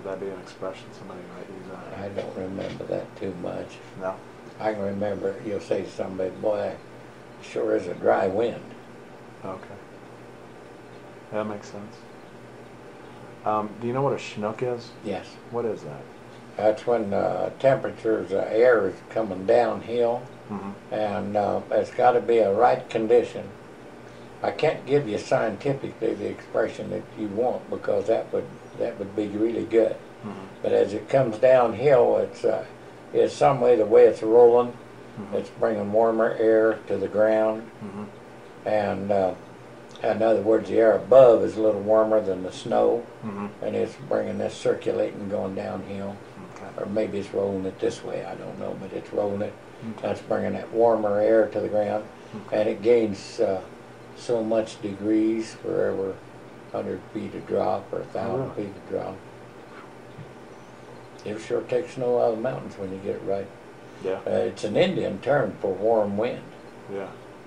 Would that be an expression somebody might use on I don't remember that too much. No? I can remember you'll say to somebody, boy, sure is a dry wind. Okay. That makes sense. Do you know what a Chinook is? Yes. What is that? That's when temperatures, air is coming downhill, and it's got to be a right condition. I can't give you scientifically the expression that you want because that would be really good. But as it comes downhill, it's some way the way it's rolling, it's bringing warmer air to the ground, and in other words, the air above is a little warmer than the snow, and it's bringing this circulating going downhill. Or maybe it's rolling it this way, I don't know, but it's rolling it. That's bringing that warmer air to the ground, and it gains so much degrees for every 100 feet of drop or 1,000 feet of drop. It sure takes snow out of the mountains when you get it right. Yeah. It's an Indian term for warm wind. Yeah.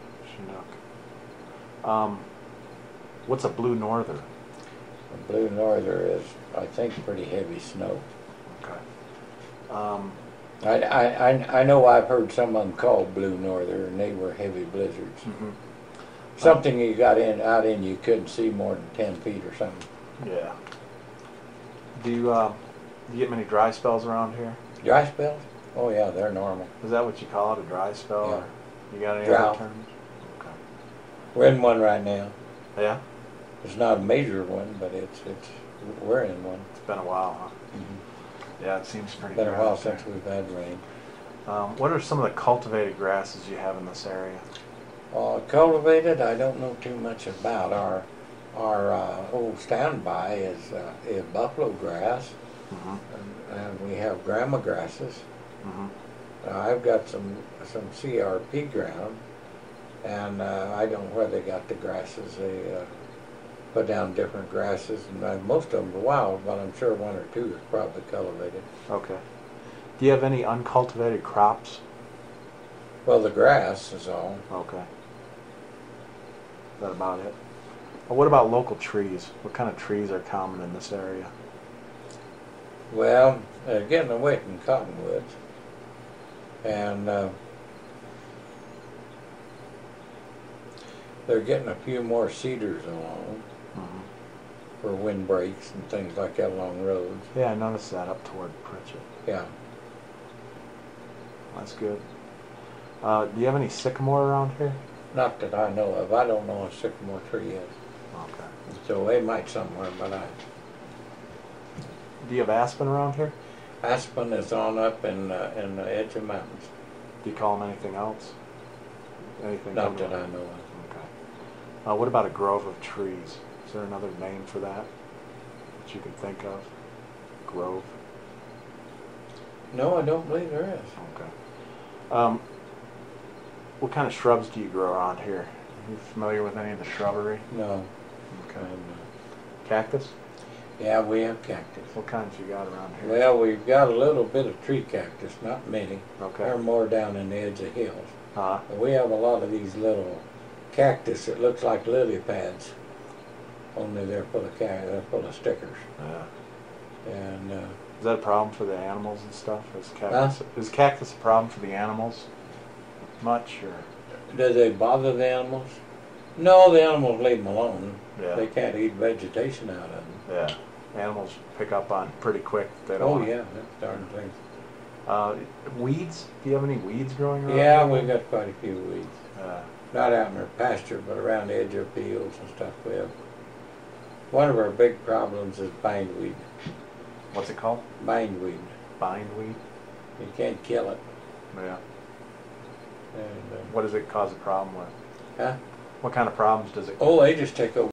Chinook. What's a blue norther? A blue norther is, I think, pretty heavy snow. Okay. I know I've heard some of them called blue norther, and they were heavy blizzards. Something you got out in you couldn't see more than 10 feet or something. Yeah. Do you get many dry spells around here? Dry spells? Oh yeah, they're normal. Is that what you call it, a dry spell? Yeah. Or you got any Drought. other terms? Okay. We're in one right now. Yeah? It's not a major one, but we're in one. It's been a while, huh? Yeah, it seems pretty Been a dry while out there. since we've had rain. What are some of the cultivated grasses you have in this area? Cultivated, I don't know too much about. Our old standby is buffalo grass, and we have grama grasses. I've got some CRP ground, and I don't know where they got the grasses. They put down different grasses, and most of them are wild, but I'm sure one or two is probably cultivated. Okay. Do you have any uncultivated crops? Well, the grass is all. Okay. Is that about it? What about local trees? What kind of trees are common in this area? Well, they're getting away from cottonwoods, and they're getting a few more cedars along for windbreaks and things like that along roads. Yeah, I noticed that up toward Pritchett. Yeah. That's good. Do you have any sycamore around here? Not that I know of. I don't know what a sycamore tree is. Okay. So they might somewhere, but Do you have aspen around here? aspen is on up in the edge of mountains. Do you call them anything else? Anything? Not that I know of. Okay. What about a grove of trees? Is there another name for that you can think of? Grove? No, I don't believe there is. Okay. What kind of shrubs do you grow around here? Are you familiar with any of the shrubbery? No. Okay. Cactus? Yeah, we have cactus. What kinds you got around here? Well, we've got a little bit of tree cactus, not many. Okay. They're more down in the edge of hills. But we have a lot of these little cactus that looks like lily pads, only they're full of stickers. Yeah. And Is that a problem for the animals and stuff? Is cactus a problem for the animals? Much or? do they bother the animals? No, the animals leave them alone. Yeah. They can't eat vegetation out of them. Yeah. Animals pick up on pretty quick. They don't. Oh yeah, that's darn things. Weeds? Do you have any weeds growing around? Yeah, here? we've got quite a few weeds. Not out in our pasture, but around the edge of fields and stuff. We have. One of our big problems is bindweed. What's it called? Bindweed. Bindweed? You can't kill it. Yeah. And, What does it cause a problem with? huh? What kind of problems does it? Oh, they just take over.